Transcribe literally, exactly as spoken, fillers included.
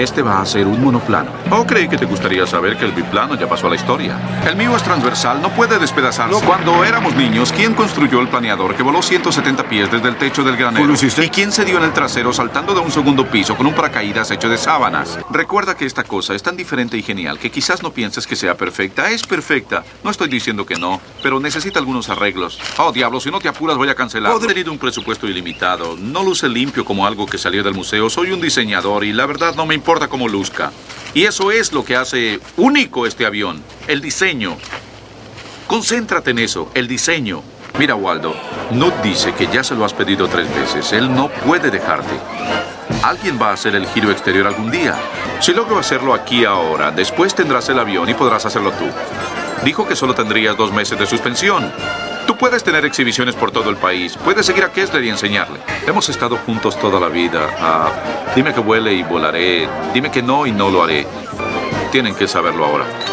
Este va a ser un monoplano. Oh, creí que te gustaría saber que el biplano ya pasó a la historia. El mío es transversal, no puede despedazarse. No. Cuando éramos niños, ¿quién construyó el planeador que voló ciento setenta pies desde el techo del granero? ¿Lo hiciste? ¿Y quién se dio en el trasero saltando de un segundo piso con un paracaídas hecho de sábanas? Recuerda que esta cosa es tan diferente y genial que quizás no pienses que sea perfecta. Es perfecta. No estoy diciendo que no, pero necesita algunos arreglos. Oh, diablo, si no te apuras voy a cancelar. He tenido un presupuesto ilimitado. No luce limpio como algo que salió del museo. Soy un diseñador y la verdad no me importa cómo luzca. Y eso es lo que hace único este avión, el diseño. Concéntrate en eso, el diseño. Mira, Waldo, Nut dice que ya se lo has pedido tres veces. Él no puede dejarte. Alguien va a hacer el giro exterior algún día. Si logro hacerlo aquí ahora, después tendrás el avión y podrás hacerlo tú. Dijo que solo tendrías dos meses de suspensión. Tú puedes tener exhibiciones por todo el país. Puedes seguir a Kessler y enseñarle. Hemos estado juntos toda la vida. Ah, dime que vuele y volaré. Dime que no y no lo haré. Tienen que saberlo ahora.